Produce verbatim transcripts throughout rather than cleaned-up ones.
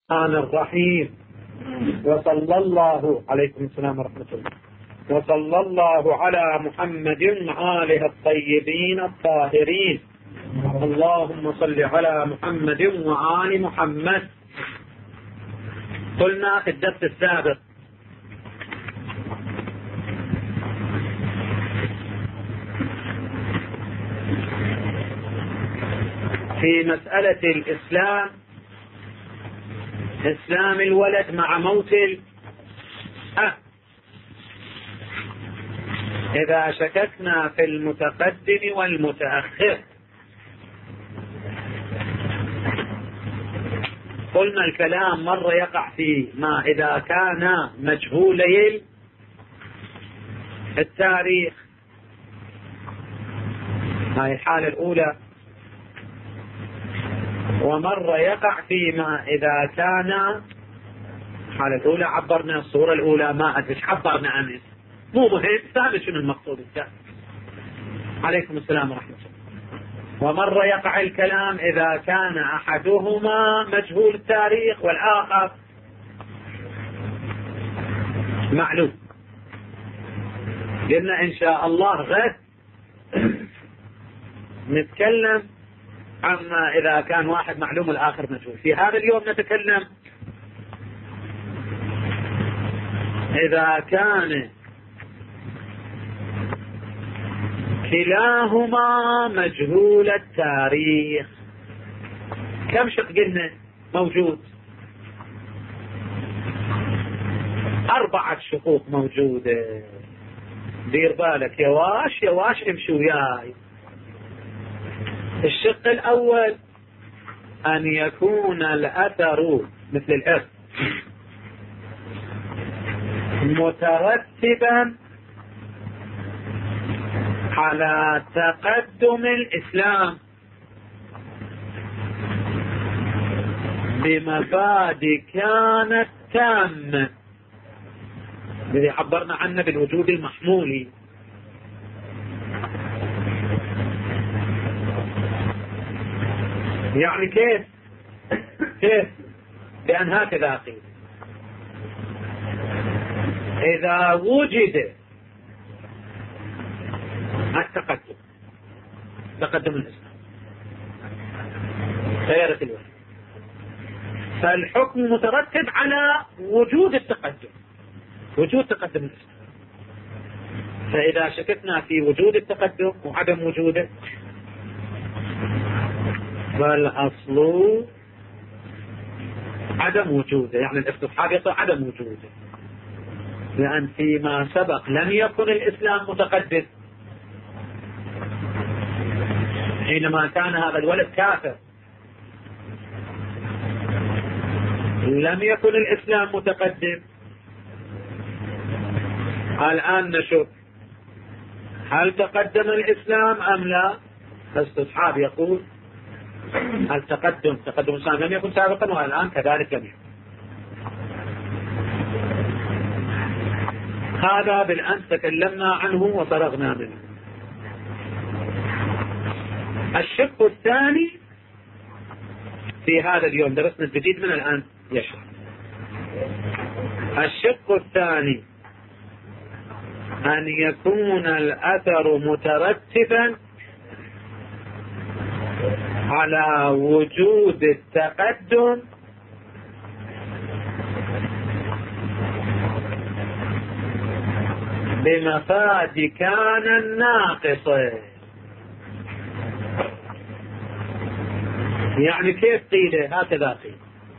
الرحمن الرحيم. وصلى الله عليكم السلام ورحمة الله وصلى الله على محمد وآله الطيبين الطاهرين. اللهم صل على محمد وآل محمد. قلنا في الدرس السابق في مسألة الإسلام، إسلام الولد مع موت الأب، إذا شككنا في المتقدم والمتأخر قلنا الكلام مرة يقع في ما إذا كان مجهولي التاريخ، هاي الحالة الأولى، ومرة يقع فيما إذا كان الحالة الأولى عبرنا الصورة الأولى ما أدري عبرنا عنه، مو مهم، ثابت شنو المقصود الثاني. عليكم السلام ورحمة الله. ومرة يقع الكلام إذا كان أحدهما مجهول التاريخ والآخر معلوم. قلنا إن شاء الله غد نتكلم عما إذا كان واحد معلوم والآخر مجهول. في هذا اليوم نتكلم إذا كان كلاهما مجهول التاريخ. كم شق قلنا موجود؟ أربعة شقوق موجودة. دير بالك يا واش يا واش امشي وياي. الشق الأول أن يكون الأثر مثل الإرث مترتبا على تقدم الإسلام بمبادئ كانت تامة، الذي عبرنا عنه بالوجود المحمولي. يعني كيف كيف بأن هكذا أقيل إذا وجد التقدم تقدم الإسلام خيرة الوحي، فالحكم مترتب على وجود التقدم، وجود تقدم الإسلام. فإذا شككنا في وجود التقدم وعدم وجوده فالأصل عدم وجوده، يعني الاستصحاب يطلع عدم وجوده، لأن فيما سبق لم يكن الإسلام متقدم حينما كان هذا الولد كافر، لم يكن الإسلام متقدم. الآن نشوف هل تقدم الإسلام أم لا. الاستصحاب يقول التقدم تقدم الإسلام لم يكن سابقا والآن كذلك لم يكن. هذا بالأمس تكلمنا عنه وفرغنا منه. الشق الثاني في هذا اليوم درسنا الجديد من الآن يشرح. الشق الثاني أن يكون الأثر مترتبا على وجود التقدم بمفاد كان الناقص. يعني كيف قيل هكذا قيل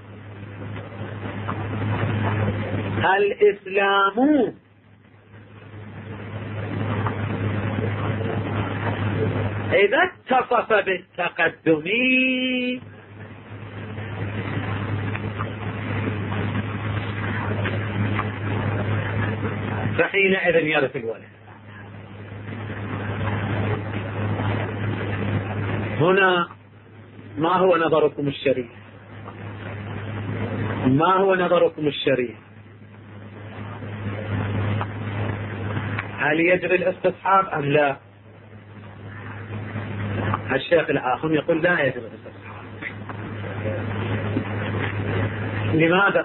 الإسلام إذا اتصف بالتقدم فحينئذ يرث الولد. هنا ما هو نظركم الشريف؟ ما هو نظركم الشريف؟ هل يجري الاستصحاب أم لا؟ الشيخ الآخر يقول لا يجري الاستصحاب. لماذا؟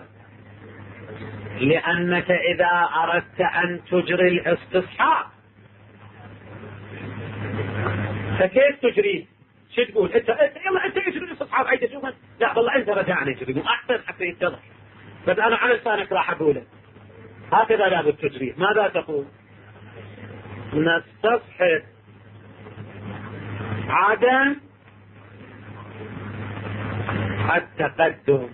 لأنك إذا أردت أن تجري الاستصحاب فكيف تجريه؟ شو تقول؟ انت يلا انت اجري الاستصحاب عيد شوفا، لا والله انت رجعنا يجري احسن حتى يتضح، بس انا على لسانك راح اقوله هكذا لابد تجريه. ماذا تقول؟ نستصحب عدم التقدم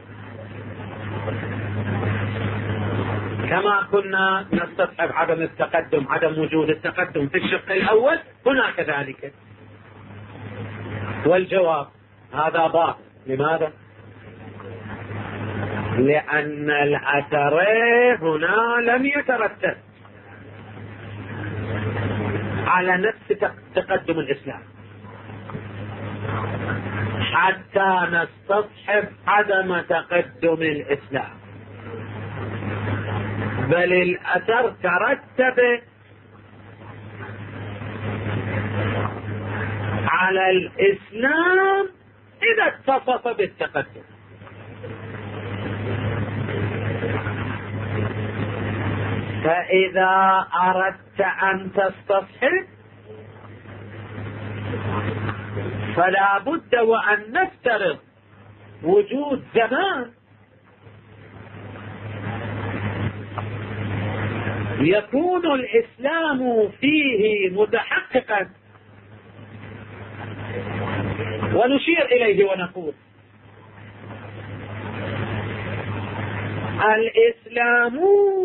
كما كنا نستصحب عدم التقدم، عدم وجود التقدم في الشق الأول هنا كذلك. والجواب هذا باطل. لماذا؟ لأن الأثر هنا لم يترتب على نفس تقدم الإسلام حتى نستصحب عدم تقدم الإسلام، بل الأثر ترتب على الإسلام إذا اتصف بالتقدم. فإذا أردت أن تستصحب فلا بد وأن نفترض وجود زمان يكون الإسلام فيه متحققا، ونشير إليه ونقول الإسلام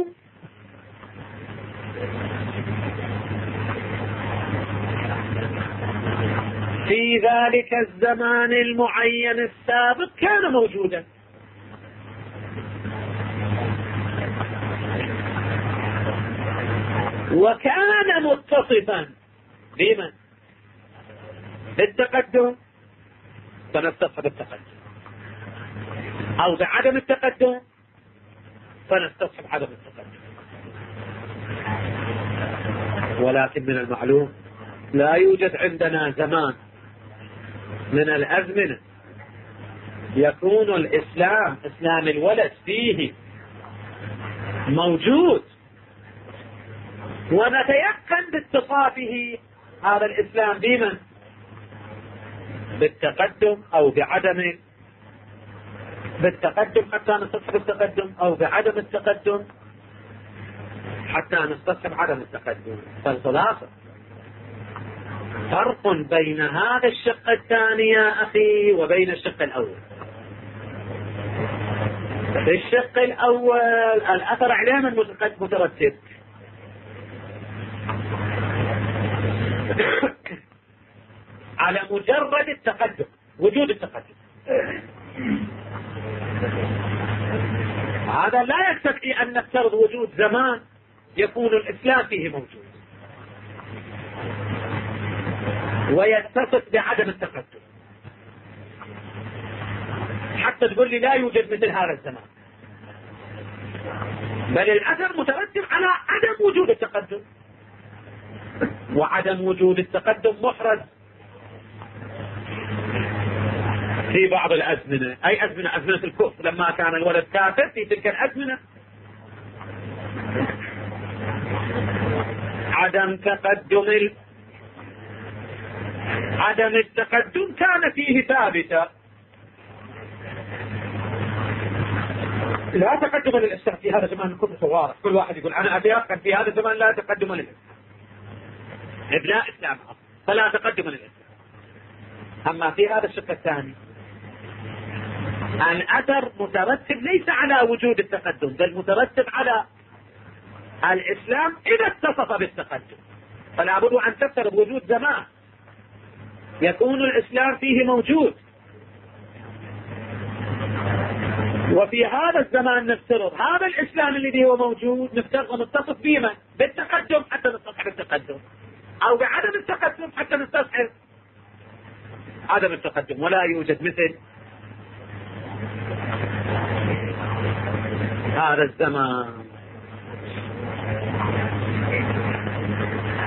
في ذلك الزمان المعين السابق كان موجودا، وكان متصفا بمن؟ بالتقدم، فنستصحب التقدم، أو بعدم التقدم فنستصحب عدم التقدم. ولكن من المعلوم لا يوجد عندنا زمان من الأزمنة يكون الإسلام إسلام الولد فيه موجود ونتيقن باتصافه هذا الإسلام بمن؟ بالتقدم أو بعدمه، بالتقدم حتى نستصحب التقدم أو بعدم التقدم حتى نستصحب عدم التقدم. فالخلاصة فرق بين هذا الشق الثاني يا أخي وبين الشق الأول. في الشق الأول الأثر عليه من مترتب على مجرد التقدم، وجود التقدم. هذا لا يكتفي أن نفترض وجود زمان يكون الإسلام فيه موجود ويتصف بعدم التقدم حتى تقول لي لا يوجد مثل هذا الزمان، بل الأثر مترتب على عدم وجود التقدم، وعدم وجود التقدم محرز في بعض الأزمنة. أي أزمنة؟ أزمنة الكفر لما كان الولد كافر في تلك الأزمنة. عدم تقدم ال... عدم التقدم كان فيه ثابتا، لا تقدم للإسلام في هذا الزمان الكفر صوارف، كل واحد يقول أنا أتيقن في هذا الزمان لا تقدم للإسلام، ابناء إسلام فلا تقدم للإسلام. أما في هذا الشق الثاني الأثر مترتب ليس على وجود التقدم، بل مترتب على الإسلام إذا اتصف بالتقدم. فلا بد أن تفترض وجود زمان يكون الإسلام فيه موجود، وفي هذا الزمان نفترض هذا الإسلام الذي هو موجود نفترض نتصف بما؟ بالتقدم حتى نستصحب التقدم، أو بعدم التقدم حتى نستصحب عدم التقدم. ولا يوجد مثل هذا الزمان.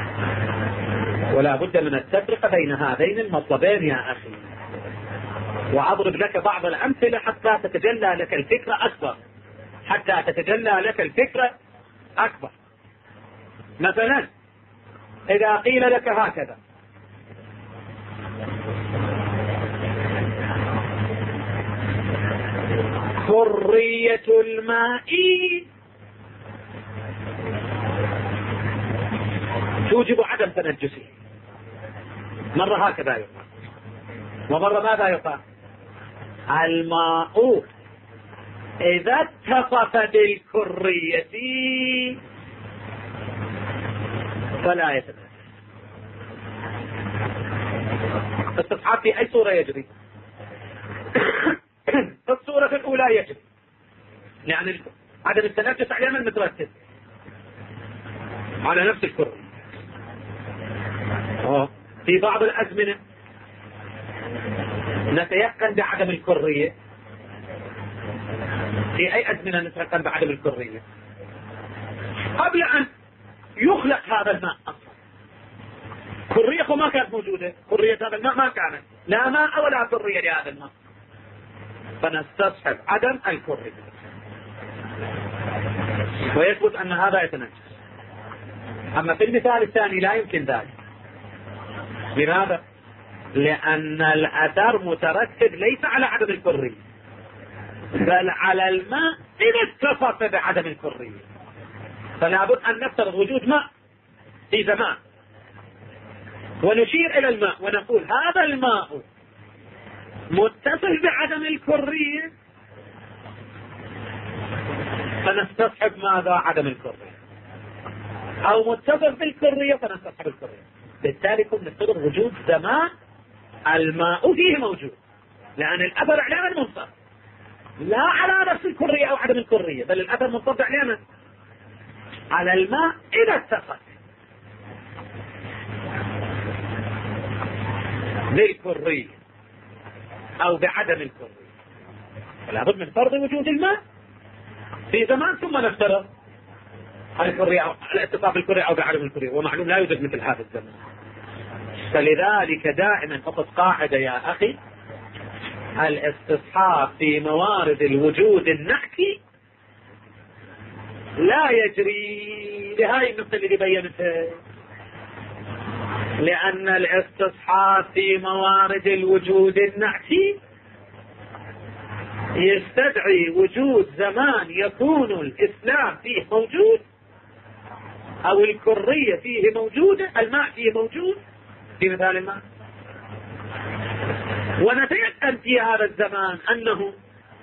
ولا بد من التفرقة بين هذين المطلبين يا أخي. وأضرب لك بعض الأمثلة حتى تتجلى لك الفكرة أكبر حتى تتجلى لك الفكرة أكبر. مثلا إذا قيل لك هكذا: كرية الماء توجب عدم تنجسه، مرة هكذا يقال، ومرة ماذا يقال؟ الماء إذا اتصف بالكرية فلا يتنجس. استصحاب في أي صورة يجري؟ في الصورة الأولى يجري، يعني عدم التنجس على من مترتب على نفس الكرة. في بعض الأزمنة نتيقن بعدم الكرية. في أي أزمنة نتيقن بعدم الكرية؟ قبل أن يخلق هذا الماء أصلا كرية ما كانت موجودة، كرية هذا الماء ما كانت، لا ماء ولا كرية لهذا الماء، فنستصحب عدم الكرية ويثبت أن هذا يتنجس. أما في المثال الثاني لا يمكن ذلك. لماذا؟ لأن الأثر مترتب ليس على عدم الكرية بل على الماء إذا اتصف بعدم الكرية، فلا بد أن نفترض وجود ماء في زمان ونشير إلى الماء ونقول هذا الماء متصل بعدم الكرية، فنستصحب ماذا؟ عدم الكرية، أو متصل بالكرية فنستصحب الكرية. بالتالي كنا نفترض وجود زمان الماء فيه موجود، لأن الأثر على من منصب لا على نفس الكرية أو عدم الكرية، بل الأثر منصب على من؟ على الماء إذا اتصل بالكرية أو بعدم الكرية، فلا بد من فرض وجود الماء في زمان ثم نفترض الكرية أو الاتصال بالكرية أو بعدم الكرية، ومعلوم لا يوجد مثل هذا الزمان. فلذلك دائما حط قاعدة يا أخي: الاستصحاب في موارد الوجود النحكي لا يجري لهذه النقطة اللي بينتها، لأن الاستصحاب في موارد الوجود النحكي يستدعي وجود زمان يكون الإسلام فيه موجود أو الكرية فيه موجودة، الماء فيه موجود في مثال الماء، ونتيقن في هذا الزمان أنه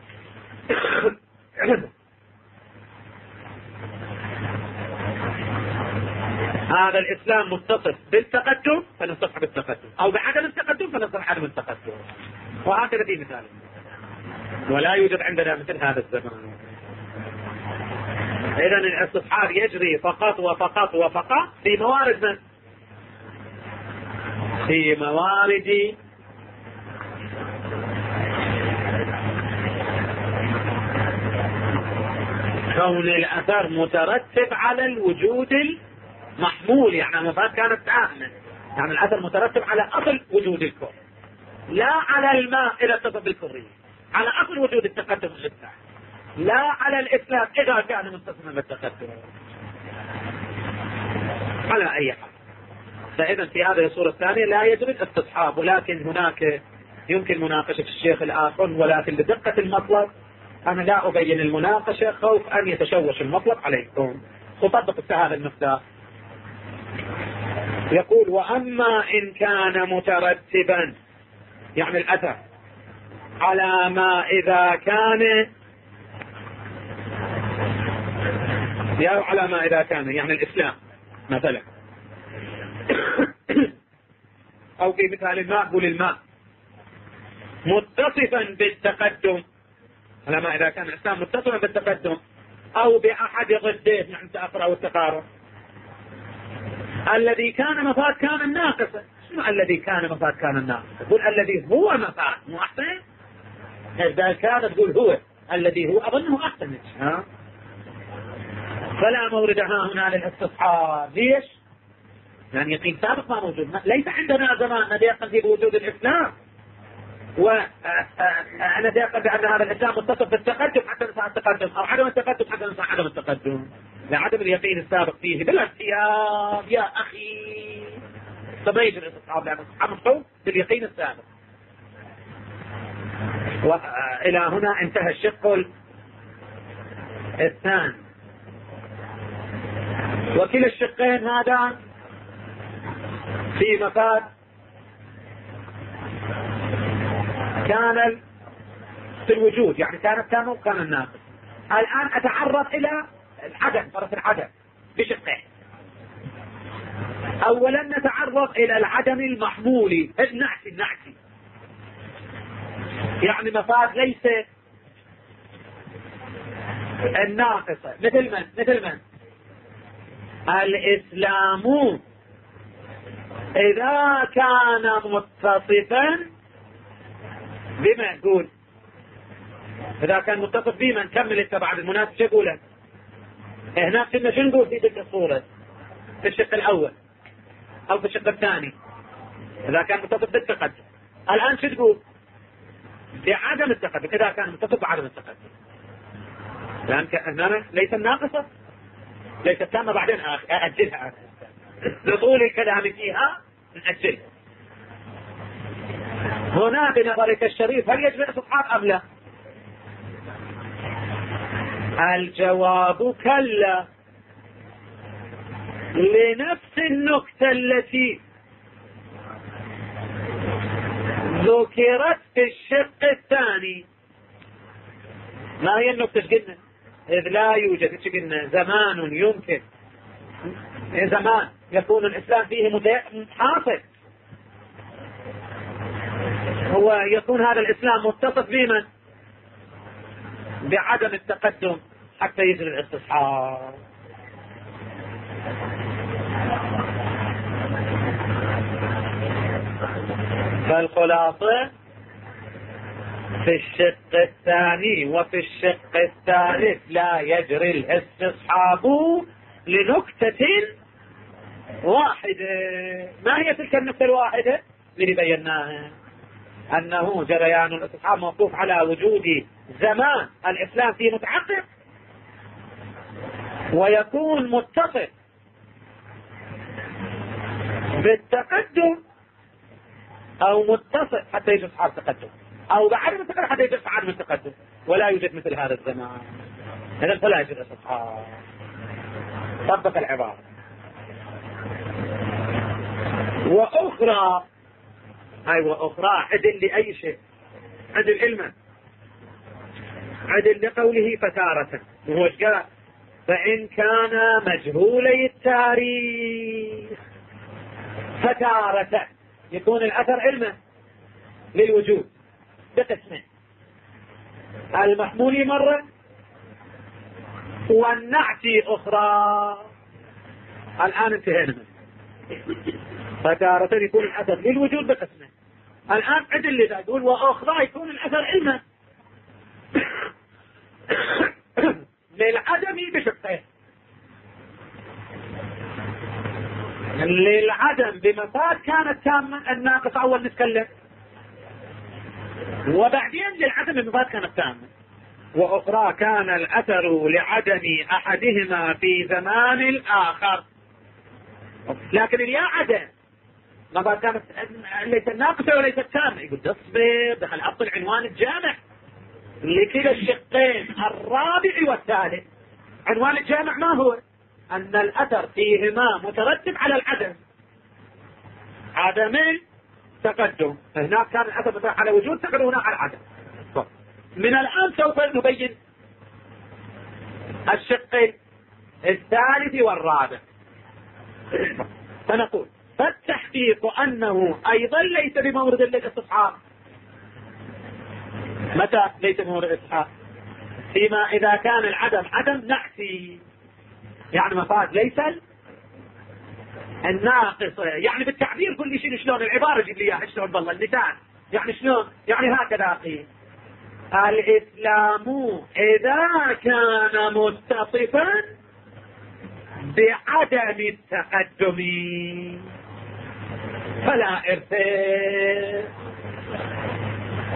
هذا الإسلام متصف بالتقدم فنستصحب التقدم، أو بعدم التقدم فنستصحب عدم التقدم، وهكذا في مثال. ولا يوجد عندنا مثل هذا الزمان. إذن الاستصحاب يجري فقط وفقط وفقط في موارد من؟ في موارد كون الأثر مترتب على الوجود المحمول، يعني مفاد كانت تآمن، يعني الأثر مترتب على أصل وجود الكون لا على الماء إذا اتصف بالكرية، على أصل وجود التقدم والإسلام لا على الإسلام إذا كان متصفا بالتقدم على أي حال. فإذا في هذه الصورة الثانية لا يجري الاستصحاب، ولكن هناك يمكن مناقشة الشيخ الآخر، ولكن لدقة المطلب أنا لا أبين المناقشة خوف أن يتشوش المطلب عليكم. وطبق هذا المقدار. يقول: وأما إن كان مترتبا يعني الأثر على ما إذا كان يا على ما إذا كان يعني الإسلام مثلا أو في مثال الماء قول الماء متصفا بالتقدم، على ما إذا كان الإسلام متصفا بالتقدم أو بأحد ضديه يعني التأخر أو التقارب، الذي كان مفاد كان الناقص. شنو الذي كان مفاد كان الناقص؟ تقول الذي هو مفاد مو أحسن؟ إذا كان تقول هو الذي هو أظنه أحسن. ها؟ فلا مورد ها هنا للاستصحاب. ليش؟ يعني يقين سابق ما موجود، ليس عندنا زمان نتيقن في وجود الإسلام وأنا سيقول بأن هذا الإسلام متصف بالتقدم حتى نسعى التقدم، أو عدم التقدم حتى نسعى عدم التقدم، لعدم اليقين السابق فيه بالاختيار. يا أخي تبين الاستصحاب لأن الاستصحاب مفهوم باليقين السابق. وإلى هنا انتهى الشق الثاني. وكلا الشقين هذا في مفاد كان في الوجود، يعني كان التام وكان الناقص. الآن أتعرض إلى العدم، طرف العدم بشقين. أولا نتعرض إلى العدم المحمولي النعسي النعسي، يعني مفاد ليس الناقصة. مثل من؟ مثل من؟ الإسلام إذا كان متصفا بما يقول، إذا كان متصف بمن كمل انت بعد المناسب شو يقوله هنا كنا شو نقول في تلك الصورة في الشق الأول أو في الشق الثاني؟ إذا كان متصف بالتقدم. الآن شو تقول؟ بعدم التقدم إذا كان متصف بعدم التقدم، لأن هنا ليس الناقصة ليس التامة، بعدين أأجلها لطول الكلام فيها نأجلها. هنا بنظرك الشريف هل يجب الاستصحاب أم لا؟ الجواب كلا، لنفس النكتة التي ذكرت في الشق الثاني. ما هي النكتة؟ قلنا إذ لا يوجد قلنا زمان يمكن زمان يكون الإسلام فيه حاصل، هو يكون هذا الإسلام متصف بمن؟ بعدم التقدم حتى يجري الاستصحاب. فالخلاصة في الشق الثاني وفي الشق الثالث لا يجري الاستصحاب لنكتة واحدة. ما هي تلك النكتة الواحدة اللي بيناها؟ أنه جريان الاستصحاب موقوف على وجود زمان الإسلام فيه متعقب، ويكون متصف بالتقدم أو متصف حتى يجب استصحاب التقدم، أو بعدم التقدم حتى يجب عدم التقدم، ولا يوجد مثل هذا الزمان. إذن فلا يجب الاستصحاب. طبق العبارة. وأخرى أي وأخرى عدل لأي شيء، عدل علما، عدل لقوله فتارة، وهو قال فإن كان مجهولي التاريخ فتارة يكون الأثر علما للوجود بقسمين، المحمول مرة والنعتي أخرى. الآن انتهينا منه. فتارة يكون الأثر للوجود بقسمين. الآن عدل لذا يقول وأخرى يكون الأثر علما للعدم بشقين، للعدم بمفاد كانت تامة الناقص أول نتكلم، وبعدين للعدم بمفاد كانت تامة. وأخرى كان الأثر لعدم أحدهما في زمان الآخر. لكن اليا عدم مفاد كانت ليست ناقصة وليست تامة. يقول تصبر دخل أبطل عنوان الجامع لكلا الشقين الرابع والثالث. عنوان الجامع ما هو؟ أن الأثر فيهما مترتب على العدم، عدم تقدم. هناك كان الأثر مترتب على وجود تقدم، هنا على العدم. من الآن سوف نبين الشق الثالث والرابع. فنقول فالتحقيق أنه أيضا ليس بمورد للاستصحاب. متى ليس بمورد الاستصحاب؟ فيما إذا كان العدم عدم نعسي، يعني مفاد ليس الناقص، يعني بالتعبير كل شيء شلون العبارة جيب لي اياها شلون بالله المثال، يعني شلون يعني هكذا أخي. الإسلام إذا كان متصفا بعدم التقدم فلا إرث.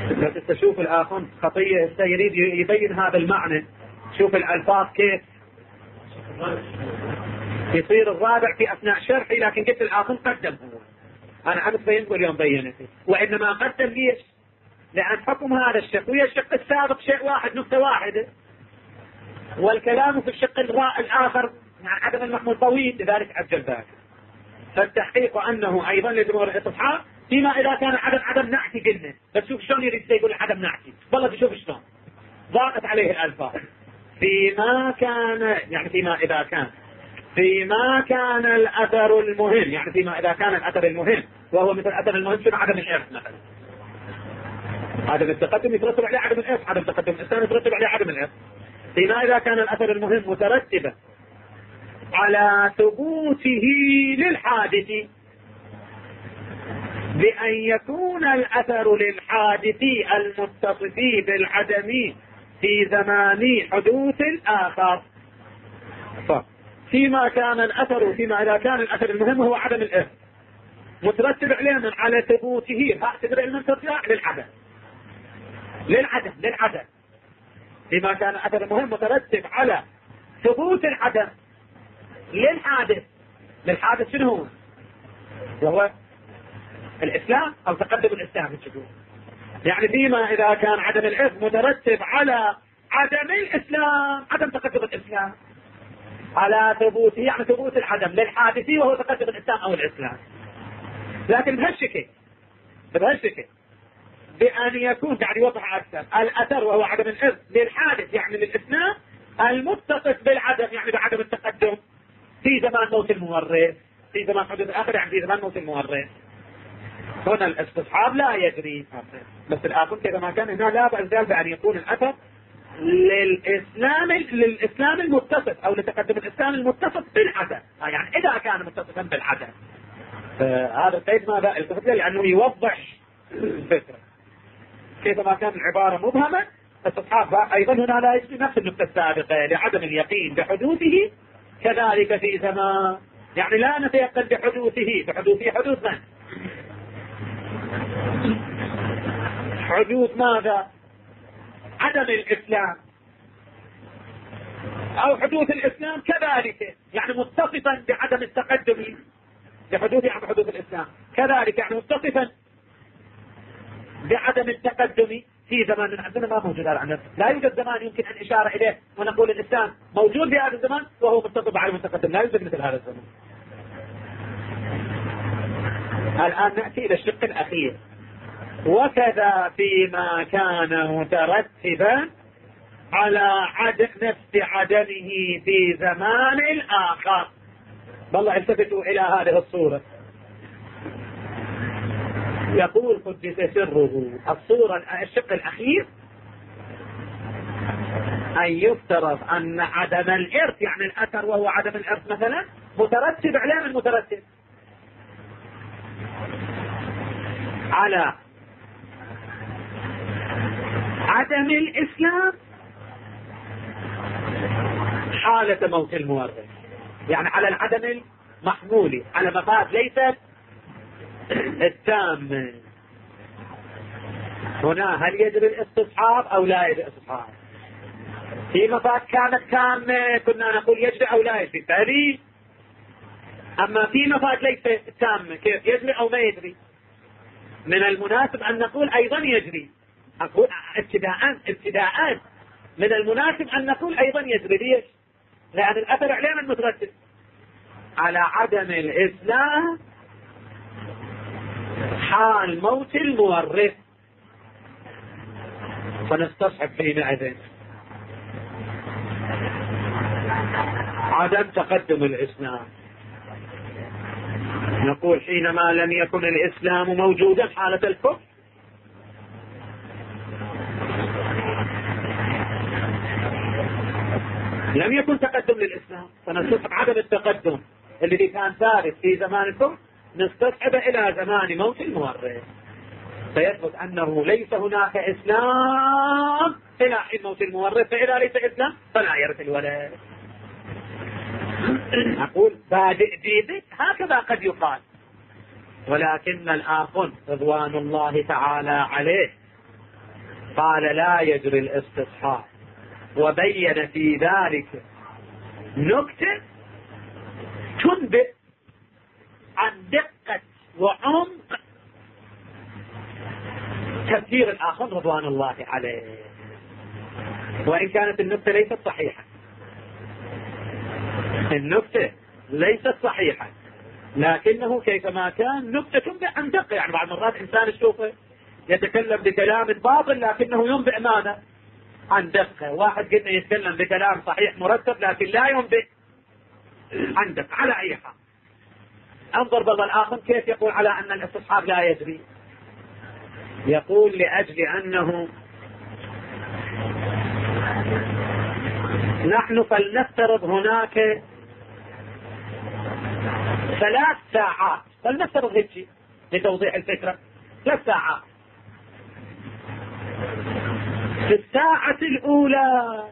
بس تشوف الآخر خطية يريد يبين هذا المعنى. شوف الألفاظ كيف يصير الرابع في أثناء شرحي، لكن قلت الآخر قدم هو. أنا أمس بينت واليوم بينته، وإنما قدم ليش؟ لأن حكم هذا الشق ويا الشق السابق شيء واحد، نقطة واحدة، والكلام في الشق الآخر عن عدم المحمول طويل، لذلك عجل ذلك. فالتحقيق أنه أيضا لجمهور الاستصحاب فيما إذا كان عدم عدم نعتي قلنا، بس شوف شلون يريد يقول عدم نعتي، والله تشوف شلون ضاقت عليه الألفاظ. فيما كان يعني فيما إذا كان فيما كان الأثر المهم، يعني فيما إذا كان الأثر المهم وهو مثل الأثر المهم شنو؟ عدم الإرث مثلا. عدم التقدم يترتب عليه عدم الإرث، عدم التقدم الثاني يترتب عليه عدم الإرث. فيما إذا كان الأثر المهم مترتبا على ثبوته للحادث بأن يكون الأثر للحادث المتصف بالعدم في زمان حدوث الآخر. فيما كان الأثر فيما إذا كان الأثر المهم هو عدم الإرث مترتب عليه على ثبوته، فاعتبر المنتفع للعدم للعدم للعدم فيما كان الأثر المهم مترتب على ثبوت العدم للحادث. للحادث شنو هو؟ وهو الإسلام أو تقدم الإسلام. يعني فيما إذا كان عدم الإرث مترتب على عدم الإسلام، عدم تقدم الإسلام على ثبوته، يعني ثبوت العدم للحادث وهو تقدم الإسلام أو الإسلام. لكن بهالشكل بهالشكل بأن يكون يعني وضح أكثر الأثر وهو عدم الإرث للحادث يعني للإسلام المتصف بالعدم يعني بعدم التقدم في زمان موت المورث، في زمان حدوث الآخر يعني في زمان موت المورث. هنا الاستصحاب لا يجري، بس الآخر كذا ما كان هنا لا بأس بأن يكون الأثر للإسلام للإسلام المتصف أو لتقدم الإسلام المتصف بالعدم، يعني إذا كان متصفا بالعدم. هذا القيد ماذا التفت له؟ لأنه يوضح الفكرة. كيف ما كان العبارة مبهمة الاستصحاب أيضا هنا لا يجري نفس النقطة السابقة لعدم اليقين بحدوثه، كذلك في زمان يعني لا نتيقن بحدوثه. بحدوثه حدوث من؟ حدوث ماذا؟ عدم الإسلام أو حدوث الإسلام كذلك يعني متصفا بعدم التقدم بحدوث عن حدوث الإسلام، كذلك يعني متصفا بعدم التقدم في زمان. عندنا ما موجود هذا، لا يوجد زمان يمكن أن إشارة إليه ونقول الإسلام موجود في هذا الزمان وهو متصف بعدم التقدم، لا يوجد مثل هذا الزمان. الآن نأتي إلى الشق الأخير. وكذا فيما كان مترتبا على عدم نفس عدمه في زمان الآخر. والله التفتوا إلى هذه الصورة. يقول قدس سره الصورة الشق الأخير أن يفترض أن عدم الإرث يعني الأثر وهو عدم الإرث مثلا مترتب على من مترتب على عدم الإسلام حالة موت المورث، يعني على العدم المحمول على مفاد ليست التام. هنا هل يجري الاستصحاب أو لا يجري الاستصحاب؟ في مفاد كانت تامة كنا نقول يجري أو لا يجري فهذه، أما في مفاد ليست تامة كيف يجري أو ما يجري؟ من المناسب أن نقول أيضا يجري. أقول ابتداء ابتداء من المناسب أن نقول أيضا يجري. ليش؟ لأن الأثر عليه من مترتب على عدم الإسلام حال موت المورث، فنستصحب حينئذ عدم تقدم الإسلام. نقول حينما لم يكن الإسلام موجودا حالة الكفر لم يكن تقدم للإسلام، فنستصحب عدم التقدم الذي كان ثابت في زمان الكفر نستصحب إلى زمان موت المورث، فيثبت أنه ليس هناك إسلام إلى حين موت المورث، فإذا ليس إسلام فلا يرث الولد. أقول بادئ جيدك هكذا قد يقال، ولكن الآخر رضوان الله تعالى عليه قال لا يجري الاستصحاب، وبين في ذلك نكتة تنبئ عن دقة وعمق تفسير الآخر رضوان الله عليه، وإن كانت النكتة ليست صحيحة. النكتة ليست صحيحة، لكنه كيفما كان نكتة تنبئ عن دقة. يعني بعض مرات إنسان تشوفه يتكلم بكلام باطل لكنه ينبئ ماذا؟ عن دقة. واحد قلنا يتكلم بكلام صحيح مرتب لكن لا ينبئ عن دقة. على أي حال انظر بعض الآخر كيف يقول على أن الاستصحاب لا يجري. يقول لأجل أنه نحن فلنفترض هناك ثلاث ساعات، فلنفترض هيك لتوضيح الفكرة، ثلاث ساعات. في الساعة الأولى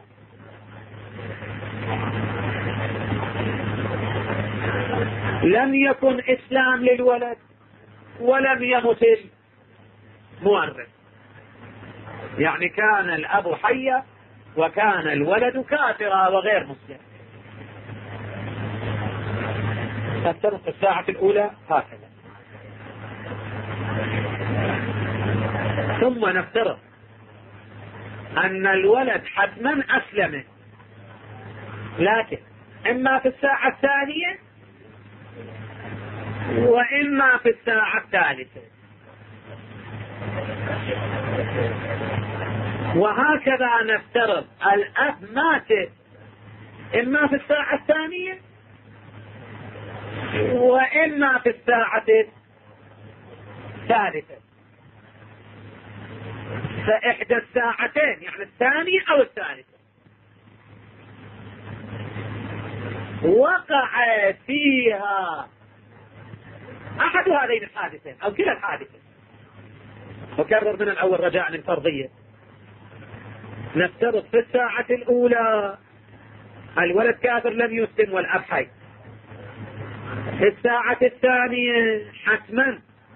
لم يكن إسلام للولد ولم يمت المؤرخ، يعني كان الأب حيا وكان الولد كافرا وغير مسلم. نفترض في الساعة الأولى هكذا، ثم نفترض أن الولد حتما أسلم، لكن إما في الساعة الثانية وإما في الساعة الثالثة، وهكذا نفترض الأب مات إما في الساعة الثانية وإما في الساعة الثالثة، فإحدى الساعتين يعني الثانية أو الثالثة وقع فيها أحد هذين الحادثين أو كلا الحادثين. وكرر من الأول رجاء للفرضية. نفترض في الساعة الأولى الولد كافر لم يسلم والأب حي، في الساعة الثانية حتما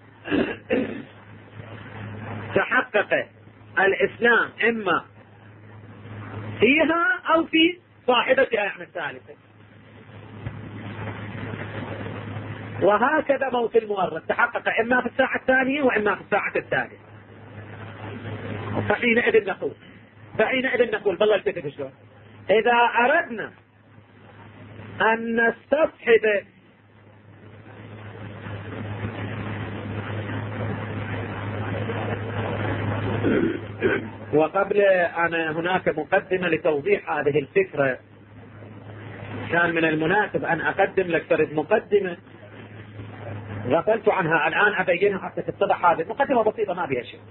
تحقق الإسلام إما فيها أو في صاحبتها يعني الثالثة، وهكذا موت المؤرخ تحقق إما في الساعة الثانية وإما في الساعة الثالثة. فحينئذ نقول فحينئذ نقول بالله الفكرة شلون؟ إذا أردنا أن نستصحب وقبل أنا هناك مقدمة لتوضيح هذه الفكرة، كان من المناسب أن أقدم لك فرد مقدمة غفلت عنها، الآن أبينها حتى تتضح. هذه مقدمة بسيطة ما بها شيء.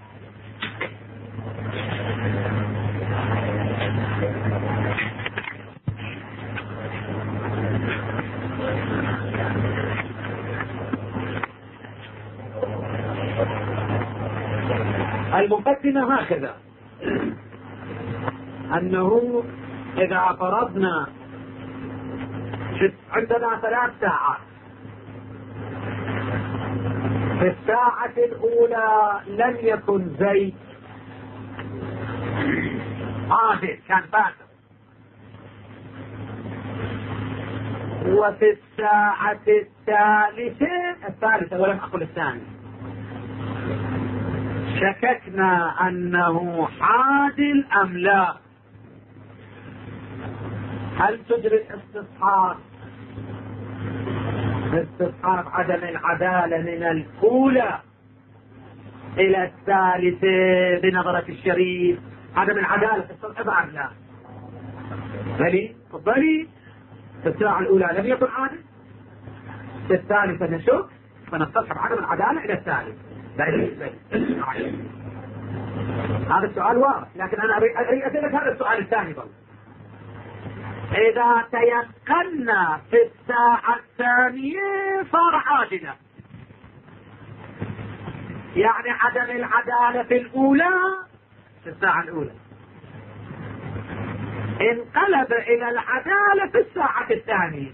المقدمة هكذا، أنه إذا فرضنا عندنا ثلاث ساعات، في الساعة الأولى لم يكن زيد عادل كان فاسق، وفي الساعة الثالثة الثالثة ولم أقل الثانية شككنا أنه عادل أم لا، هل تجري الاستصحاب استصحاب عدم العدالة من الأولى إلى الثالثة بنظرة الشريف؟ عدم العدالة تستصحب أم لا؟ بلي بلي في الساعة الأولى لم يكن عادل، في الثالثة نشك فنستصحب عدم العدالة إلى الثالث. بلي بلي هذا السؤال واضح، لكن أنا أريد أسألك هذا السؤال الثاني بل. إذا تيقنا في الساعة الثانية صار عادلا، يعني عدم العدالة في الأولى في الساعة الأولى انقلب إلى العدالة في الساعة الثانية،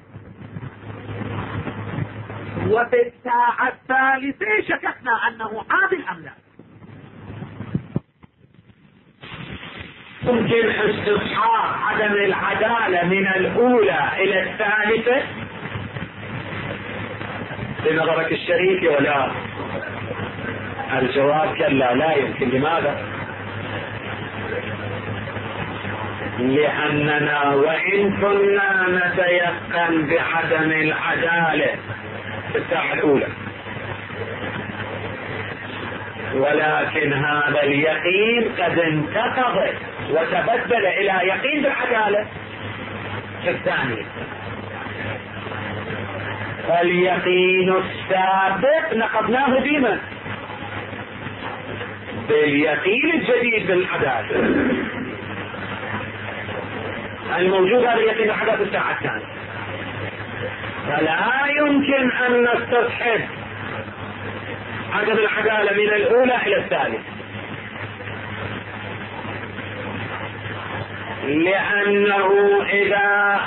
وفي الساعة الثالثة شككنا أنه عادل أم لا. يمكن استصحاب عدم العدالة من الأولى إلى الثالثة بنظرك الشريف ولا؟ الجواب كلا، لا يمكن. لماذا؟ لأننا وإن كنا نتيقن بعدم العدالة في الساعة الأولى، ولكن هذا اليقين قد انتقض وتبدل إلى يقين بالعدالة في الثانية. فاليقين السابق نقضناه بما؟ باليقين الجديد بالعدالة الموجود. هذا اليقين بالعدالة في الساعة الثانية، فلا يمكن أن نستصحب عدم العدالة من الأولى إلى الثالثة، لأنه إذا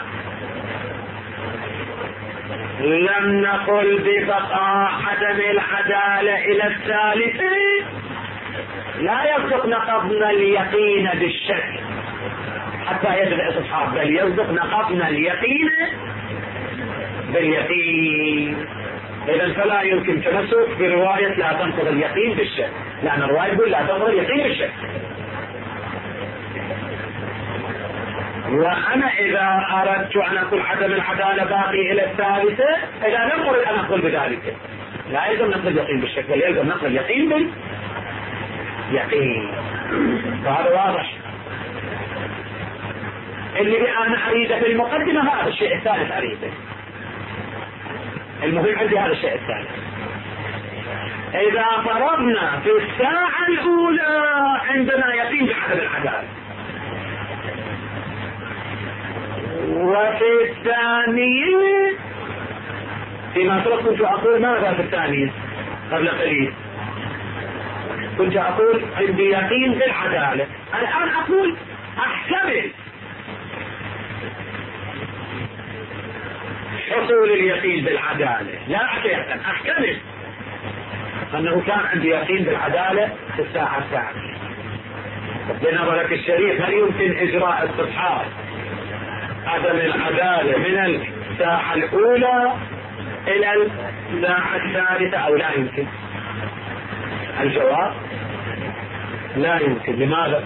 لم نقل ببقاء عدم العدالة إلى الثالثة لا يصدق نقضنا اليقين بالشك حتى يجب الاستصحاب، بل يصدق نقضنا اليقين باليقين. إذن فلا يمكن تمسك برواية لا تنقض اليقين بالشك، لأن الرواية يقول لا تنقض اليقين بالشك. وأنا إذا أردت أن أقول عدم العدالة باقي إلى الثالثة، إذا لم أرد أن أقول بذلك لا يلزم نقض اليقين بالشك، بل يلزم نقض اليقين باليقين. فهذا واضح. اللي أنا أريده في المقدمة هذا الشيء الثالث أريده، المهم عندي هذا الشيء الثالث. إذا فرضنا في الساعة الأولى عندنا يقين بعدم العدالة، وفي الثانية فيما سبق كنت أقول ماذا في الثانية قبل قليل؟ كنت أقول عندي يقين بالعدالة، الآن أقول أحتمل حصول اليقين بالعدالة، لا أحتمل أحتمل أنه كان عندي يقين بالعدالة في الساعة الثانية. بنظرك الشريف هل يمكن إجراء استصحاب عدم العدالة من الساعة الأولى إلى الساعة الثالثة أو لا يمكن؟ الجواب لا يمكن. لماذا؟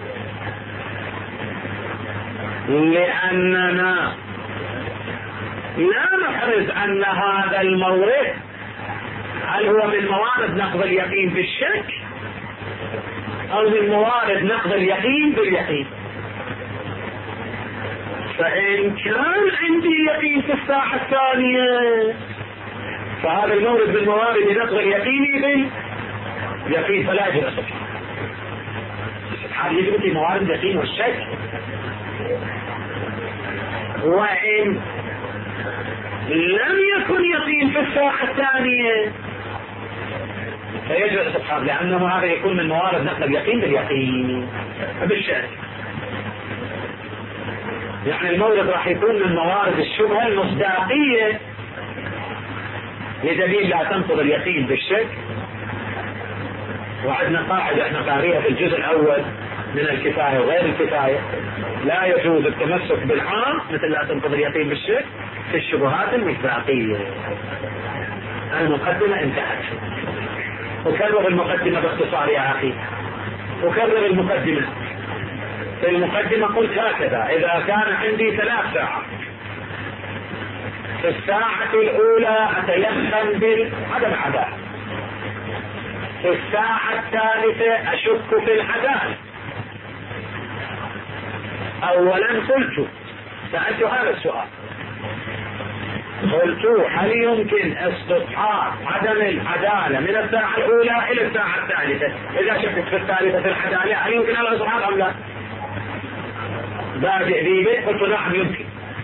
لأننا لا نحرز أن هذا المورد هل هو من موارد نقض اليقين بالشك أو من موارد نقض اليقين باليقين. فإن كان عندي يقين في الساعة الثانية فهذا المورد من موارد نقض اليقين باليقين، فلا يجب الاستصحاب. الاستصحاب يجب في موارد اليقين والشك. وإن لم يكن يقين في الساعة الثانية فيجب الاستصحاب، لأنه هذا يكون من موارد نقل اليقين باليقين بالشك. يعني المورد راح يكون من موارد الشبهة المصداقية لدليل لا تنقض اليقين بالشك. وعندنا قاعدة احنا قاريها في الجزء الأول من الكفاية وغير الكفاية، لا يجوز التمسك بالعام مثل لا تنقض اليقين بالشك في الشبهات المصداقية. المقدمة انتهت. أكرر المقدمة باختصار يا أخي، أكرر المقدمة. في المقدمة قلت هكذا: إذا كان عندي ثلاث ساعات، في الساعة الأولى أتيقن بعدم عدالة، في الساعة الثالثة أشك في العدالة. أولا قلت سألت هذا السؤال، قلت هل يمكن استصحاب عدم العدالة من الساعة الأولى إلى الساعة الثالثة؟ إذا شكت في الثالثة في العدالة هل يمكن الاستصحاب أم لا؟ بادئ ذي قلت نعم يمكن،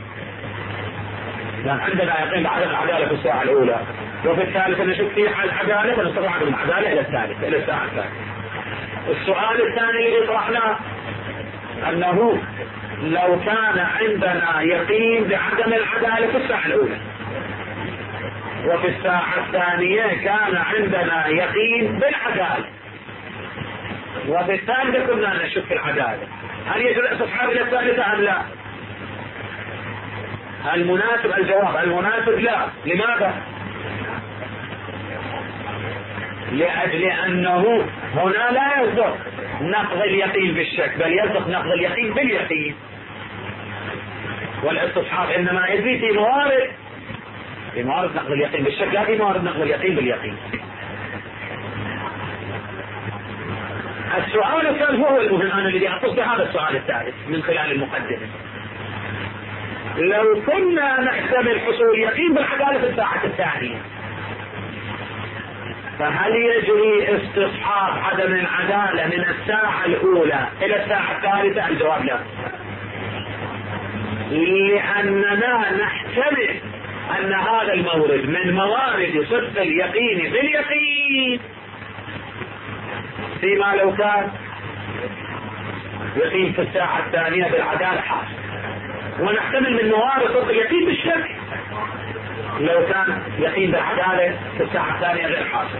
لأن عندنا يقين بعدم العدالة في الساعة الأولى، وفي الثالثة نشك في العدالة فنستطيع عدم العدالة إلى الثالثة إلى الساعة الثالثة. السؤال الثاني اللي طرحناه أنه لو كان عندنا يقين بعدم العدالة في الساعة الأولى وفي الساعة الثانية كان عندنا يقين بالعدالة وفي الثالثة كنا نشك في العدالة، هل يجوز الاستصحاب الى الثالثة ام لا؟ المناسب الجواب المناسب لا. لماذا؟ لأجل أنه هنا لا يصدق نقض اليقين بالشك، بل يصدق نقض اليقين باليقين. والاستصحاب إنما يجري في موارد في موارد نقض اليقين بالشك، لا في موارد نقض اليقين باليقين. السؤال الثالث هو المهم، أنا الذي أقصد هذا السؤال الثالث من خلال المقدمة. لو كنا نحتمل حصول يقين بالعدالة في الساعة الثانية، فهل يجري استصحاب عدم العدالة من الساعة الأولى إلى الساعة الثالثة؟ الجواب لا، لأننا نحتمل أن هذا المورد من موارد صدق اليقين باليقين، فيما لو كان يقين في الساعة الثانية بالعدالة حاصل، ونحتمل من موارد صدق اليقين بالشك لو كان يقين بالعدالة في الساعة الثانية غير حاصل.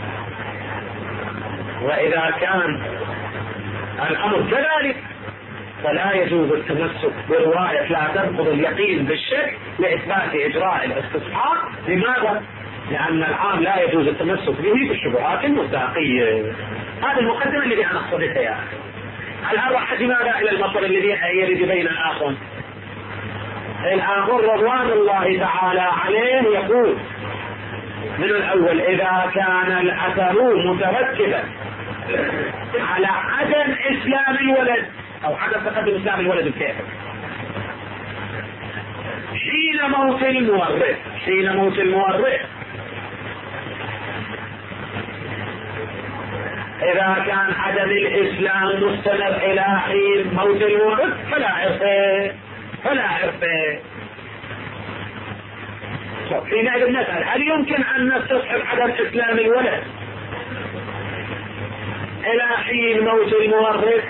وإذا كان الأمر كذلك فلا يجوز التمسك برواية لا تنقض اليقين بالشك لإثبات إجراء الاستصحاب. لماذا؟ لأن العام لا يجوز التمسك به بالشبهات المصداقية. هذا المقدمة الذي أنا أقصدها يا أخي. الآن راح لماذا إلى المصدر الذي يرد بين الآخر؟ الآخر رضوان الله تعالى عليه يقول من الأول: إذا كان الأثر مترتبا على عدم إسلام الولد أو عدم تقدم إسلام الولد الكافر حين موت المورث حين موت المورث إذا كان عدم الإسلام مستمر إلى حين موت المورث فلا عرفه فلا عرفه حينئذ نسأل: هل يمكن أن نستصحب عدم إسلام الولد إلى حين موت المورث؟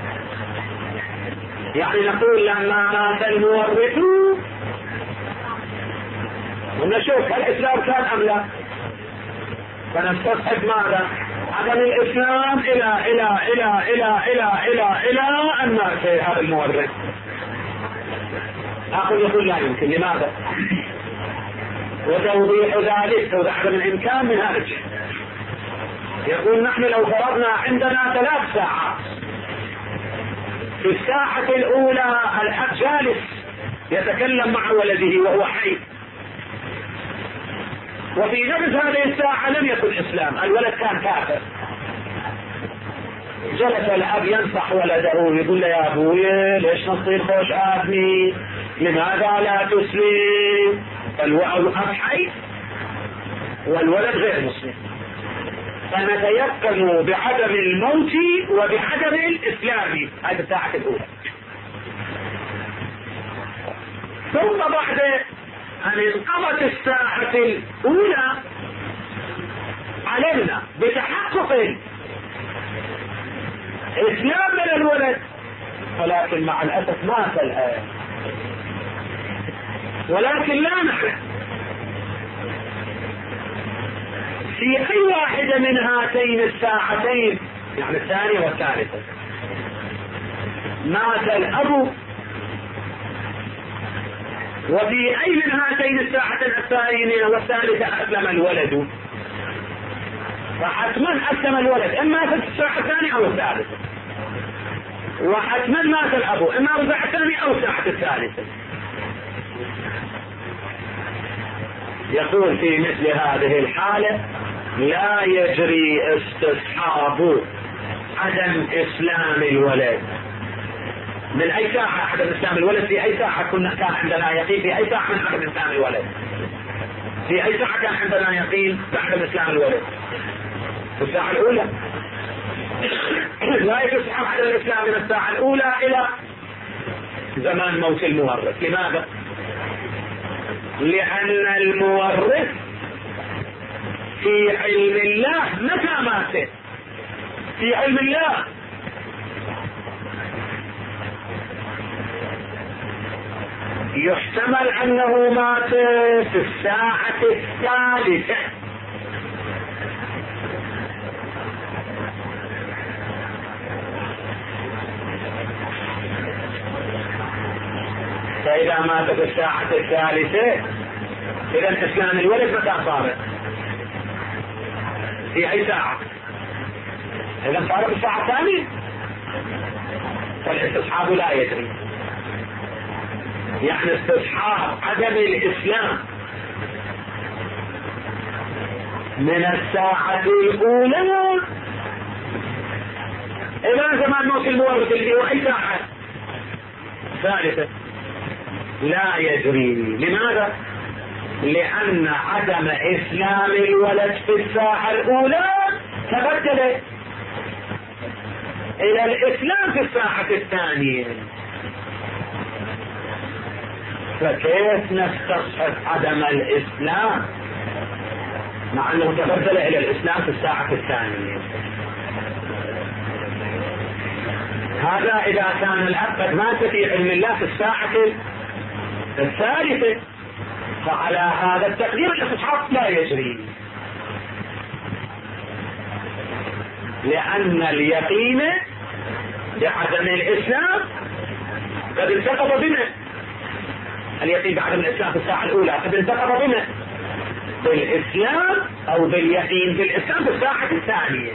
يعني نقول لما مات المورث ونشوف هل الإسلام كان أم لا، فنستصحب ماذا؟ عدم الإسلام إلى إلى إلى إلى إلى إلى إلى أن مات هذا المورث. أقول يقول لا يمكن. لماذا؟ وتوضيح ذلك توضيح عدم الإمكان من هذا الشيء. يقول: نحن لو فرضنا عندنا ثلاث ساعات، في الساعة الأولى الأب جالس يتكلم مع ولده وهو حي، وفي نفس هذه الساعة لم يكن إسلام، الولد كان كافر. جلس الأب ينصح ولده يقول له: يا أبوي ليش نصير خوش آدمي؟ لماذا لا تسلم؟ الأب حي والولد غير مسلم، فنتيقن بعدم الموت وبعدم الإسلام هذه الساعة الأولى. ثم بعد أن انقضت الساعة الأولى علمنا بتحقق إسلام من الولد، ولكن مع الأسف مات الآن، ولكن لا نعلم في أي واحدة من هاتين الساعتين، يعني الثانية والثالثة، مات الأب، وفي أي من هاتين الساعتين الثانية والثالثة أسلم الولد. فحتما أسلم الولد إما في الساعة الثانية أو الثالثة، وحتما مات الأب إما في الساعة الثانية أو الساعة الثالثة. يقول: في مثل هذه الحالة لا يجري استصحاب عدم إسلام الولد. من أي ساعة عدم إسلام الولد؟ في أي ساعة كنا كان عندنا يقين في أي ساعة من عدم إسلام الولد؟ في أي ساعة كان عندنا يقين بعدم إسلام الولد؟ في الساعة الأولى. لا يجوز استصحاب عدم الإسلام من الساعة الأولى إلى زمان موت المورث. لماذا؟ لأن المورث في علم الله متى مات، في علم الله يحتمل أنه مات في الساعة الثالثة، فإذا مات في الساعة الثالثة إذا إسلام الولد متى صار؟ في أي ساعة؟ إذا صار في الساعة الثانية، فالاستصحاب لا يدري. يعني استصحاب عدم الإسلام من الساعة الأولى إلى زمان موت المورث اللي هو أي ساعة ثالثة لا يدري. لماذا؟ لأن عدم إسلام الولد في الساعة الأولى تبدل إلى الإسلام في الساعة الثانية، فكيف نستصحب عدم الإسلام مع أنه تبدل إلى الإسلام في الساعة الثانية؟ هذا إذا كان الأب قد مات في علم الله في الساعة الثالثة، فعلى هذا التقدير الاستصحاب لا يجري، لأن اليقين بعدم الإسلام قد انتقض بنا. اليقين بعدم الإسلام في الساعة الأولى قد انتقض بنا بالإسلام أو باليقين بالإسلام في الساعة الثانية،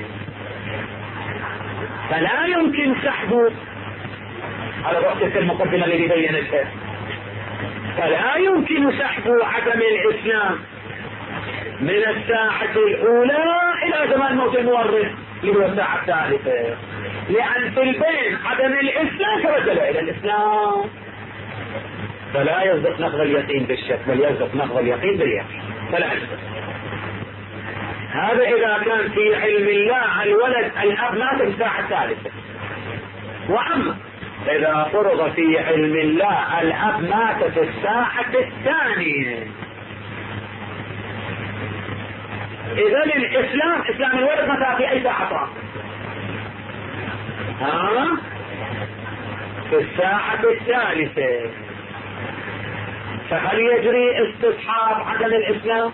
فلا يمكن سحبه على رأس المقدمة الذي بينتها، فلا يمكن سحب عدم الإسلام من الساعة الأولى إلى زمان موت المورث اللي هو الساعة الثالثة، لأن في البين عدم الإسلام تبدل إلى الإسلام، فلا يصدق نقض اليقين بالشك بل يصدق نقض اليقين باليقين، فلا يصدق. هذا إذا كان في علم الله الولد الأب مات في الساعة الثالثة. وأما إذا فرض في علم الله الأب مات في الساعة الثانية، إذا الإسلام إسلام الولد متى في أي ساعة صار؟ ها؟ في الساعة الثالثة، فهل يجري استصحاب عدم الإسلام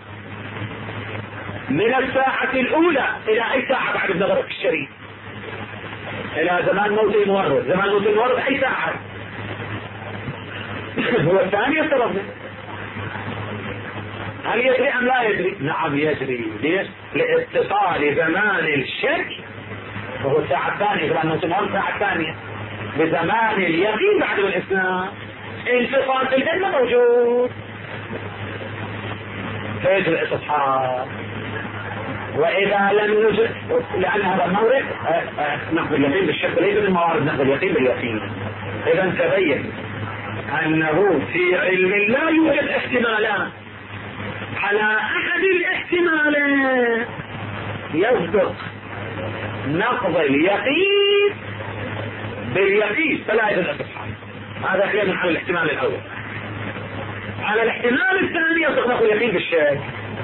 من الساعة الأولى إلى أي ساعة بعد النظر في الشريف؟ إلى زمان موت المورث. زمان موت المورث أي ساعة؟ هو الثاني افترضنا. هل يجري أم لا يجري؟ نعم يجري. ليش؟ لاتصال زمان الشك وهو الساعة الثانية، زمان موت المورث الساعة الثانية بزمان اليقين بعد الإسلام، انفصال في الجنة موجود، فيجري الاستصحاب. وإذا لم نجد، لأن هذا المورد نقض اليقين بالشك ليس من موارد نقض اليقين باليقين، إذا تبين أنه في علم الله يوجد احتمالات، على أحد الاحتمالين يصدق نقض اليقين باليقين فلا يجوز الاستصحاب. هذا خير على الاحتمال الأول. على الاحتمال الثاني يصدق نقض اليقين بالشك.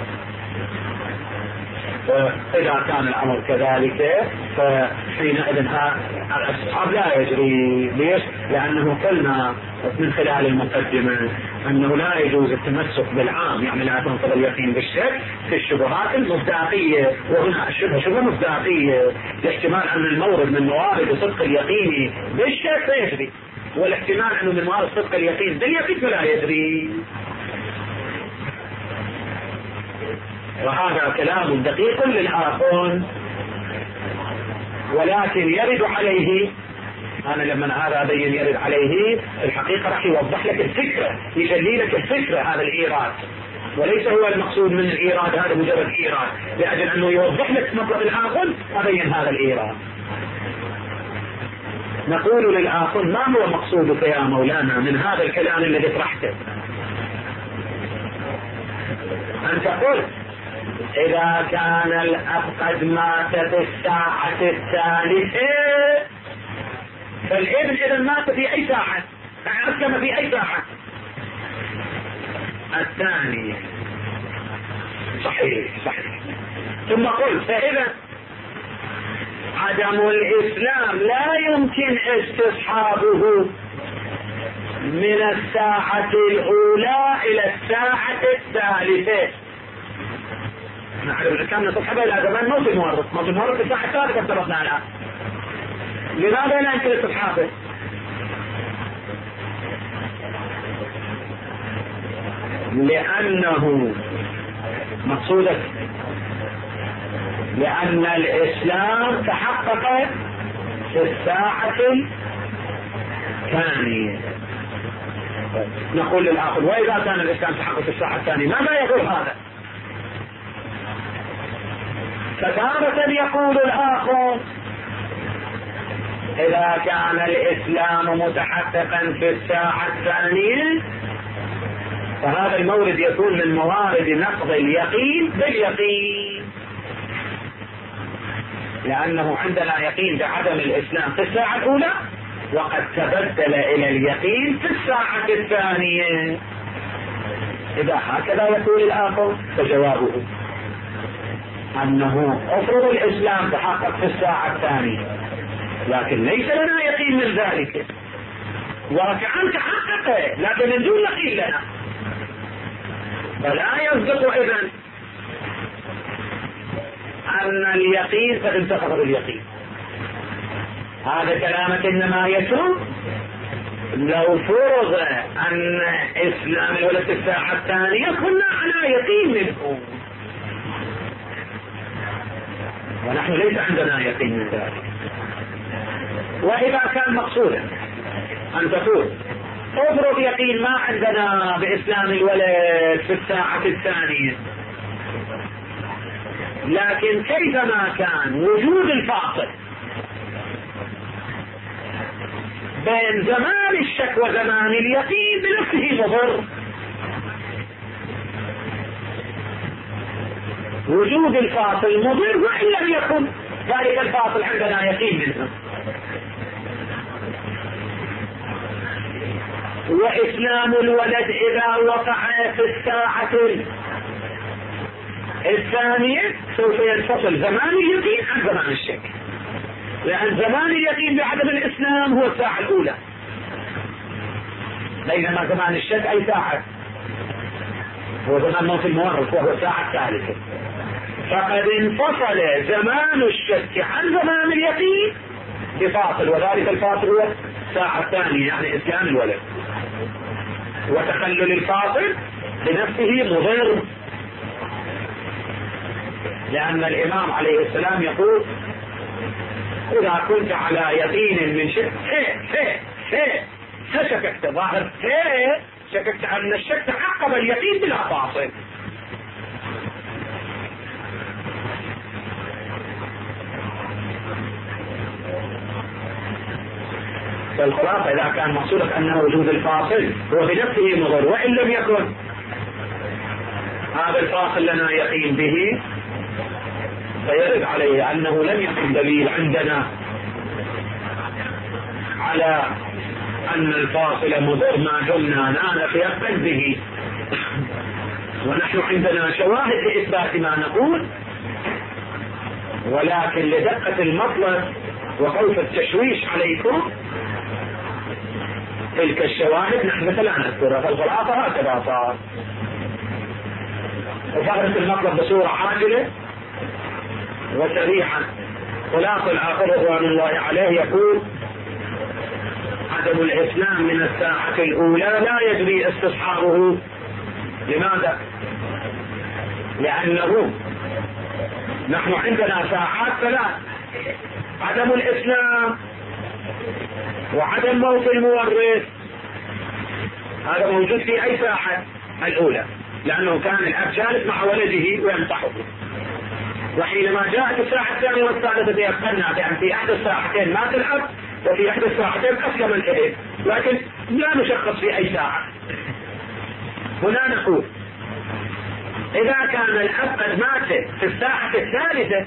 فإذا كان الأمر كذلك فحينئذ الاستصحاب لا يجري. ليش؟ لأنه قلنا من خلال المقدمة أنه لا يجوز التمسك بالعام، يعني لا تنقض اليقين بالشك في الشبهات المصداقية، وهنا الشبهة شبهة مصداقية، الاحتمال أن المورد من موارد صدق اليقين بالشك فيجري، والاحتمال أنه من موارد صدق اليقين باليقين فلا يجري. وهذا كلام دقيق للآخون، ولكن يرد عليه، أنا لما هذا أبين يرد عليه الحقيقة راح يوضح لك الفكرة، يجلي لك الفكرة، هذا الإيراد، وليس هو المقصود من الإيراد هذا مجرد إيراد، لأجل أنه يوضح لك مطلب الآخون أبين هذا الإيراد. نقول للآخون ما هو مقصودك يا مولانا من هذا الكلام الذي طرحته؟ أنت قلت إذا كان الأب قد مات في الساعة الثالثة فالابن إذا مات في أي ساعة؟ أسلم في أي ساعة؟ الثانية. صحيح صحيح. ثم قلت فإذا عدم الإسلام لا يمكن استصحابه من الساعة الأولى إلى الساعة الثالثة. نعرف الإسلام نسحبه إلى زمان موت المورث، موت المورث في الساعة الثالثة افترضنا الآن. لماذا لا يمكن استصحابه؟ لأنه مقصودك لأن الإسلام تحقق في الساعة الثانية. نقول للآخر وإذا كان الإسلام تحقق في الساعة الثانية ماذا يقول هذا؟ فتارة يقول الآخر إذا كان الإسلام متحققا في الساعة الثانية فهذا المورد يكون من موارد نقض اليقين باليقين، لأنه عندنا يقين بعدم الإسلام في الساعة الأولى وقد تبدل إلى اليقين في الساعة الثانية. إذا هكذا يقول الآخر فجوابه أنه أفرض الإسلام تحقق في الساعة الثانية لكن ليس لنا يقين من ذلك، واقعا تحقق لكن من دون يقين لنا، فلا يصدق إذن أن اليقين قد انتقض اليقين. هذا كلامك إنما يكون لو فرض أن إسلام الولد في الساعة الثانية كنا على يقين منه، ونحن ليس عندنا يقين من ذلك. وإذا كان مقصودا أن تقول افرض يقين ما عندنا بإسلام الولد في الساعة الثانية، لكن كيفما كان وجود الفاصل بين زمان الشك وزمان اليقين بنفسه مضر. وجود الفاصل مضر وإن لم يكن ذلك الفاصل عندنا يقين منه. وإسلام الولد إذا وقع في الساعة الثانية سوف ينفصل زمان اليقين عن زمان الشك، لأن زمان اليقين بعدم الإسلام هو الساعة الأولى، بينما زمان الشك أي ساعة هو زمان موت المورث وهو الساعة الثالثة. فقد انفصل زمان الشك عن زمان اليقين بفاصل، وذلك الفاصل هو الساعة الثانية يعني إسلام الولد. وتخلل الفاصل بنفسه مضر، لأن الإمام عليه السلام يقول إذا كنت على يقين من شك هي هي هي فشككت ظاهر هي شككت أن الشك تعقب اليقين بلا فاصل. فالخلاصة إذا كان مقصودك أن وجود الفاصل هو بنفسه مضر، وإن لم يكن هذا الفاصل لنا يقين به فيرد عليه أنه لم يكن دليل عندنا على أن الفاصل مضر ما دمنا نحن في يقين به، ونحن عندنا شواهد لإثبات ما نقول، ولكن لدقة المطلب وخوف التشويش عليكم تلك الشواهد نحن لا نذكرها. فالخلاصة هكذا صار. وفهرت المطلب بصورة عاجلة وسريعا. خلاصة الآخر رضوان الله عليه يقول عدم الإسلام من الساعة الأولى لا يجري استصحابه. لماذا؟ لأنه نحن عندنا ساعات ثلاث: عدم الإسلام وعدم موت المورث. هذا موجود في أي ساعة؟ الأولى، لأنه كان الأب جالس مع ولده وينصحه، وحينما جاءت الساعة الثانية والثالثة يقتنع بأن في أحد الساعتين مات الأب وفي أحد الساعتين أسلم الابن، لكن لا نشخص في أي ساعة. هنا نقول إذا كان الأب قد مات في الساعة الثالثة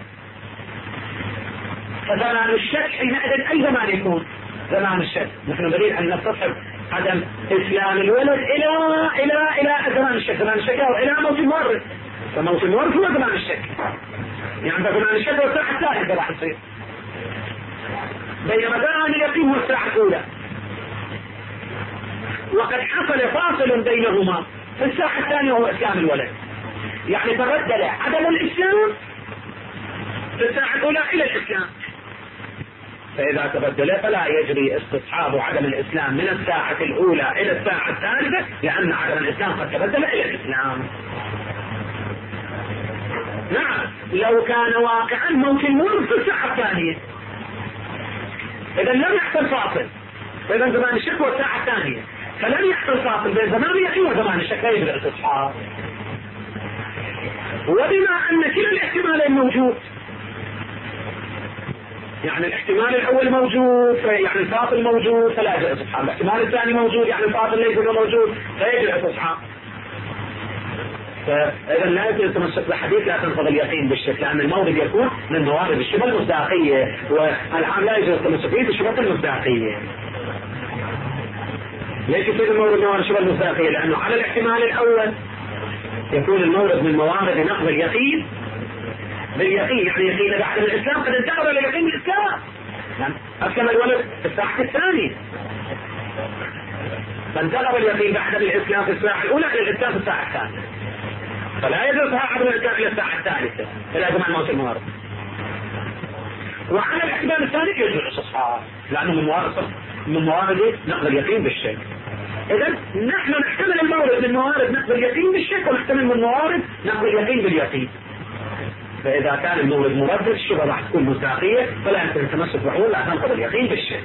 فزمان الشك حينئذ أي زمان يكون؟ زمان الشك. نحن نريد أن نستصحب عدم إسلام الولد إلى إلى إلى زمان الشك، زمان الشك أو إلى موت المورث، فموت المورث هو زمان الشك، يعني زمان الشك هو الساعة الثالثة راح يصير، بينما زمان اليقين هو الساعة الأولى، وقد حصل فاصل بينهما في الساعة الثانية وهو إسلام الولد، يعني تبدل عدم الإسلام في الساعة الأولى إلى الإسلام. فإذا تبدل فلا يجري استصحاب عدم الإسلام من الساعة الأولى إلى الساعة الثالثة، لأن عدم الإسلام قد تبدل إلى الإسلام. نعم، لو كان واقعا ممكن يورد في الساعة الثانية، إذا لم يحصل فاصل بين زمان الشك والساعة الثانية، فلم يحصل فاصل بين زمان اليقين وزمان الشك، لا يجري الاستصحاب. وبما أن كلا الاحتمالين موجود، يعني الاحتمال الأول موجود يعني الفاصل موجود فلا يجري الاستصحاب، الاحتمال الثاني موجود يعني الفاصل ليس موجود فيجري الاستصحاب. فإذا لا يمكن التمسك بحديث لا تنقض اليقين بالشك، لأن المورد يكون من موارد الشبه المصداقية، والآن لا يجوز التمسك به بالشبه المصداقية. ليش يصير المورد موارد الشبه المصداقية؟ لأنه على الاحتمال الأول يكون المورد من موارد نقض اليقين باليقين، يعني يقين بعد الإسلام قد انتقل إلى اليقين بالإسلام، يعني أسلم الولد في الساعة الثانية، فانتقل اليقين بعد الإسلام في الساعة الأولى إلى الإسلام في الساعة الثانية، فلا يجوزها عبر الإسلام إلى الساعة الثالثة إلى زمان موت الموارد. وعلى الاحتمال الثاني يجوز الاستصحاب، لأنه من موارد من موارد نقض اليقين بالشك. إذا نحن نحتمل المورد من موارد نقض اليقين بالشك، ونحتمل من موارد نقض اليقين باليقين. فإذا كان المورد مردد الشبهة راح تكون مصداقية، فلا يمكن التمسك بعقول لا تنقض اليقين بالشك.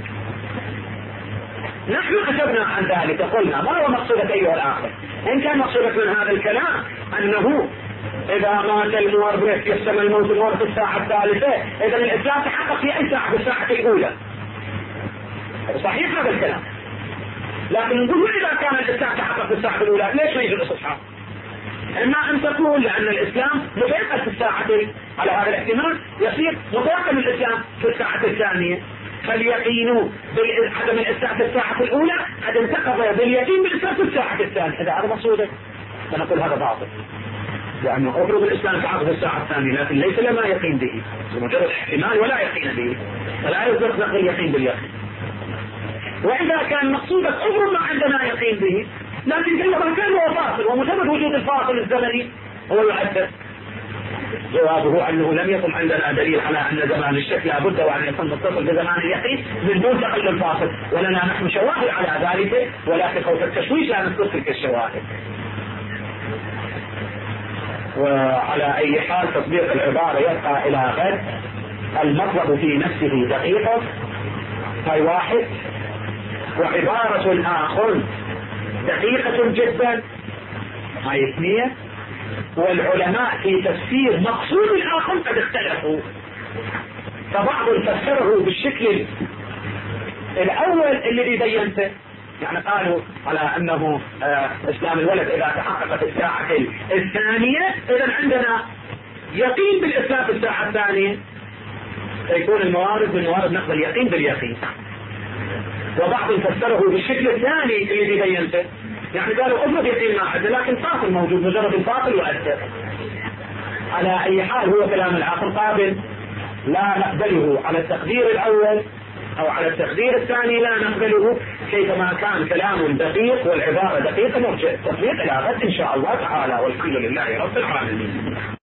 نحن كتبنا عن ذلك قلنا ما هو مقصودك أيها الآخر؟ إن كان مقصودك من هذا الكلام أنه إذا مات المورث يسمى الموت المورث في الساعة الثالثة، إذا الإسلام تحقق في أي ساعة؟ في الساعة الأولى. صحيح هذا الكلام، لكن نقول إذا كان الإسلام تحقق في الساعة الأولى ليش ما يجوز الاستصحاب؟ إما أن تقول لأن الإسلام متيقن في الساعة على هذا الاحتمال يصير متيقن الإسلام في الساعة الثانية، فاليقين بعدم الإسلام في الساعة الأولى قد انتقض باليقين بالإسلام في الساعة الثانية. إذا هذا مقصودك فنقول هذا باطل، لأنه أفرض الإسلام تعقد في الساعة الثانية لكن ليس لما يقين به، مجرد احتمال ولا يقين به، فلا يصدق نقل اليقين باليقين. وإذا كان مقصودك أفرض ما عندنا يقين به، لكن كما كان هو فاصل ومجرد وجود الفاصل الزمني هو يؤثر. جوابه أنه لم يكن عندنا دليل على أن زمان الشك لا بد وأن يكون متصل بزمان اليقين من دون تقل الفاصل، ولنا نحن شواهد على ذلك، ولكن خوف التشويش لا نذكر تلك الشواهد. وعلى أي حال تطبيق العبارة يبقى إلى غد. المطلب في نفسه دقيقة هاي واحد، وعبارة آخر دقيقة جدا هاي اثنين، والعلماء في تفسير مقصود الآخر قد اختلفوا، فبعض فسره بالشكل الأول الذي بينته، يعني قالوا على أنه آه إسلام الولد إذا تحققت الساعة الثانية إذا عندنا يقين بالإسلام في الساعة الثانية، فيكون الموارد من موارد نقض اليقين باليقين. وبعض فسره بالشكل الثاني الذي بينته، يعني قالوا افرض يقين ما عندنا لكن فاصل موجود، مجرد الفاصل يؤثر. على أي حال هو كلام العقل قابل، لا نقبله على التقدير الأول أو على التقدير الثاني لا نقبله، كيفما كان كلام دقيق والعبارة دقيقة نرجع التطبيق إلى غد إن شاء الله تعالى، والحمد لله رب العالمين.